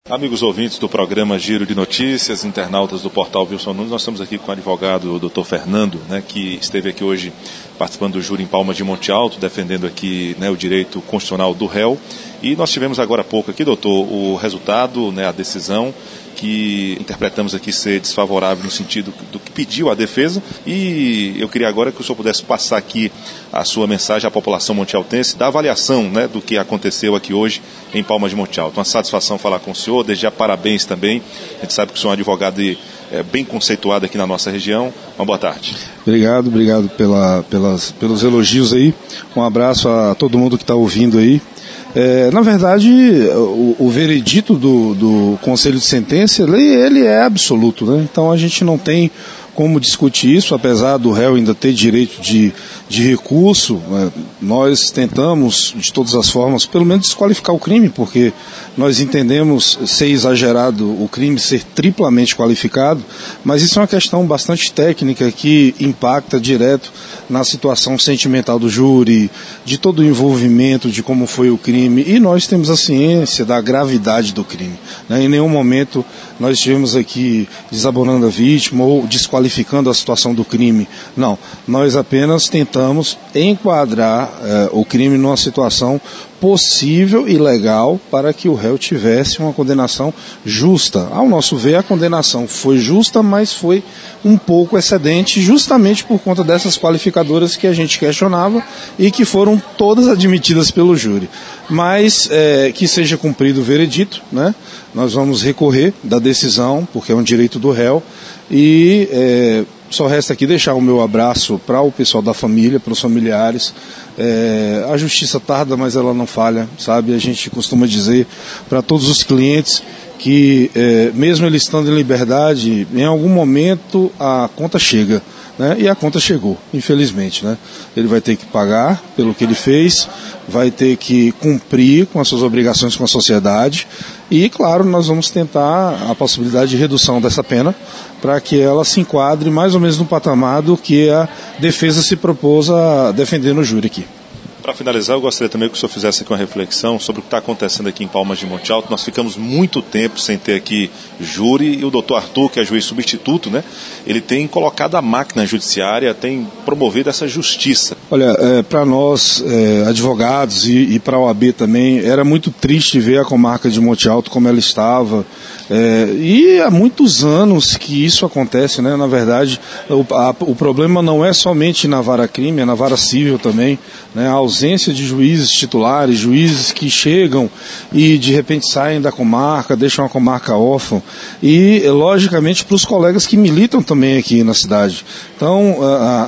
Amigos ouvintes do programa Giro de Notícias, internautas do portal Wilson Nunes, nós estamos aqui com o advogado o Dr. Fernando, que esteve aqui hoje participando do júri em Palmas de Monte Alto, defendendo aqui o direito constitucional do réu. E nós tivemos agora há pouco aqui, doutor, o resultado, a decisão que interpretamos aqui ser desfavorável no sentido do que pediu a defesa, e eu queria agora que o senhor pudesse passar aqui a sua mensagem à população montealtense da avaliação do que aconteceu aqui hoje em Palmas de Monte Alto. Uma satisfação falar com o senhor, desde já parabéns também, a gente sabe que o senhor é um advogado bem conceituado aqui na nossa região. Uma boa tarde. Obrigado pelos elogios aí, um abraço a todo mundo que está ouvindo aí. Na verdade, o veredito do Conselho de Sentença, ele é absoluto, Então a gente não tem como discutir isso, apesar do réu ainda ter direito de recurso. Nós tentamos, de todas as formas, pelo menos desqualificar o crime, porque nós entendemos ser exagerado o crime ser triplamente qualificado, mas isso é uma questão bastante técnica que impacta direto na situação sentimental do júri, de todo o envolvimento, de como foi o crime, e nós temos a ciência da gravidade do crime. Em nenhum momento nós estivemos aqui desabonando a vítima ou desqualificando a situação do crime. Não, nós apenas tentamos enquadrar o crime numa situação possível e legal para que o réu tivesse uma condenação justa. Ao nosso ver, a condenação foi justa, mas foi um pouco excedente, justamente por conta dessas qualificadoras que a gente questionava e que foram todas admitidas pelo júri. Mas que seja cumprido o veredito, Nós vamos recorrer da decisão, porque é um direito do réu, e só resta aqui deixar o meu abraço para o pessoal da família, para os familiares. A justiça tarda, mas ela não falha, sabe? A gente costuma dizer para todos os clientes que, mesmo ele estando em liberdade, em algum momento a conta chega. E a conta chegou, infelizmente. Ele vai ter que pagar pelo que ele fez, vai ter que cumprir com as suas obrigações com a sociedade e, claro, nós vamos tentar a possibilidade de redução dessa pena para que ela se enquadre mais ou menos no patamar do que a defesa se propôs a defender no júri aqui. Para finalizar, eu gostaria também que o senhor fizesse aqui uma reflexão sobre o que está acontecendo aqui em Palmas de Monte Alto. Nós ficamos muito tempo sem ter aqui júri, e o doutor Arthur, que é juiz substituto, ele tem colocado a máquina judiciária, tem promovido essa justiça. Olha, para nós, advogados e para a OAB também, era muito triste ver a comarca de Monte Alto como ela estava, e há muitos anos que isso acontece, Na verdade, o problema não é somente na vara crime, é na vara civil também, A ausência de juízes titulares, juízes que chegam e de repente saem da comarca, deixam a comarca órfã, e logicamente para os colegas que militam também aqui na cidade. Então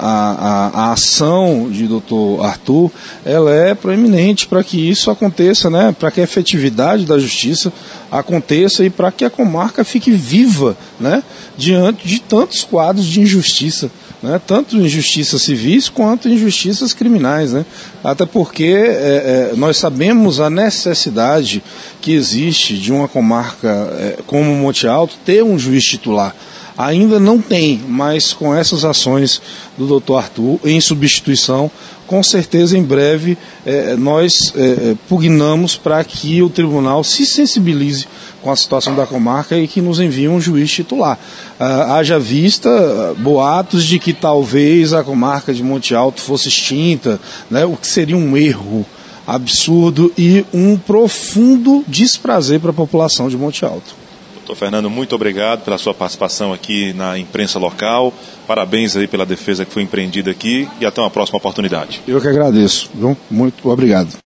a ação de Dr. Arthur, ela é proeminente para que isso aconteça, Para que a efetividade da justiça aconteça e para que a comarca fique viva, Diante de tantos quadros de injustiça. Tanto injustiças civis quanto injustiças criminais, Até porque nós sabemos a necessidade que existe de uma comarca como Monte Alto ter um juiz titular. Ainda não tem, mas com essas ações do Dr. Arthur em substituição, com certeza em breve nós pugnamos para que o tribunal se sensibilize com a situação da comarca e que nos envie um juiz titular. Haja vista boatos de que talvez a comarca de Monte Alto fosse extinta, o que seria um erro absurdo e um profundo desprazer para a população de Monte Alto. Doutor Fernando, muito obrigado pela sua participação aqui na imprensa local. Parabéns aí pela defesa que foi empreendida aqui e até uma próxima oportunidade. Eu que agradeço, viu? Muito obrigado.